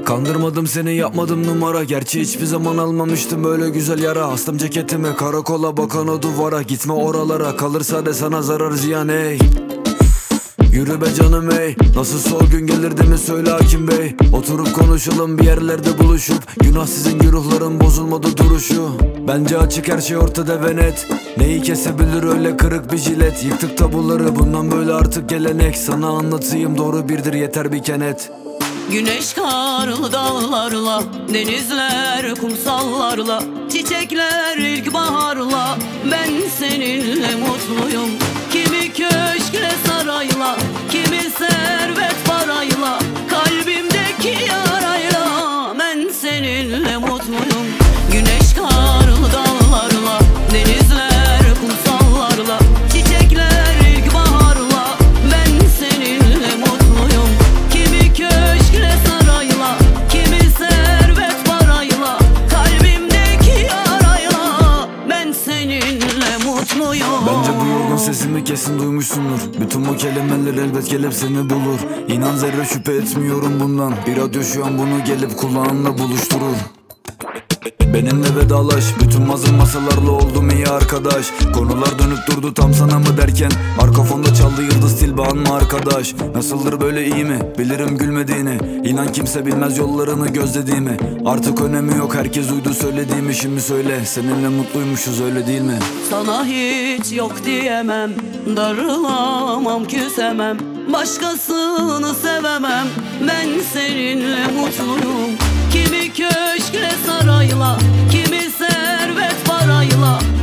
Kandırmadım seni, yapmadım numara. Gerçi hiçbir zaman almamıştım böyle güzel yara. Astım ceketimi karakola, bakan o duvara. Gitme oralara, kalırsa de sana zarar ziyan ey. Yürü be canım ey. Nasılsa o gün gelirdi mi söyle hakim bey. Oturup konuşalım bir yerlerde buluşup. Günah sizin güruhların, bozulmadı duruşu. Bence açık, her şey ortada ve net. Neyi kesebilir öyle kırık bir jilet. Yıktık tabuları, bundan böyle artık gelenek. Sana anlatayım, doğru birdir yeter bir kenet. Güneş karlı dağlarla, denizler kumsallarla, çiçekler ilkbaharla, ben seninle mutluyum. Kimi köşkle sarayla, kimi servet parayla, kalbimdeki yarayla, ben seninle mutluyum. Güneş karlı dağlarla, denizler kumsallarla, çiçekler ilkbaharla, ben seninle mutluyum. Kimi köşkle sarayla, kimi servet parayla, kalbimdeki yarayla, ben seninle mutluyum. Bence bu yorgun sesimi kesin duymuşsundur. Bütün bu kelimeler elbet gelip seni bulur. İnan zerre şüphe etmiyorum bundan. Bir radyo şu an bunu gelip kulağınla buluşturur. Benimle vedalaş, bütün mazın masalarla oldum iyi arkadaş. Konular dönüp durdu tam sana mı derken, arka fonda çaldı Yıldız Tilbe, anma arkadaş. Nasıldır böyle, iyi mi? Bilirim gülmediğini. İnan kimse bilmez yollarını gözlediğimi. Artık önemi yok, herkes uydu söylediğimi. Şimdi söyle, seninle mutluymuşuz öyle değil mi? Sana hiç yok diyemem, darılamam küsemem, başkasını sevemem, ben seninle mutluyum. Kimi köşkle sarayla, kimi servet parayla,